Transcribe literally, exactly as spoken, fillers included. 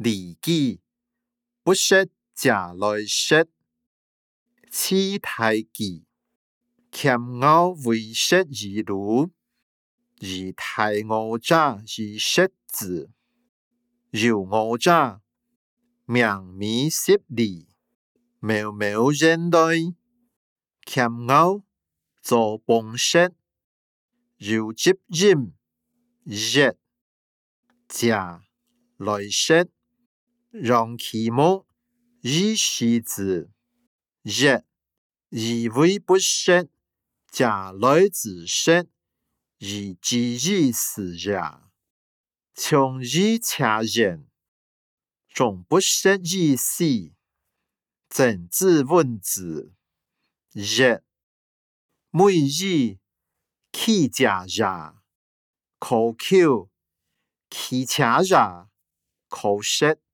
礼記不識假來識，次太記兼拗為識而路，而太我者而識字，有我者名米十里，渺渺人類兼拗做崩識，有接音日假來識，讓題目以識字日以為不識假來自識，以記憶思也，從以掐人總不識意思，整字文字日每日起假日口口起掐日口識。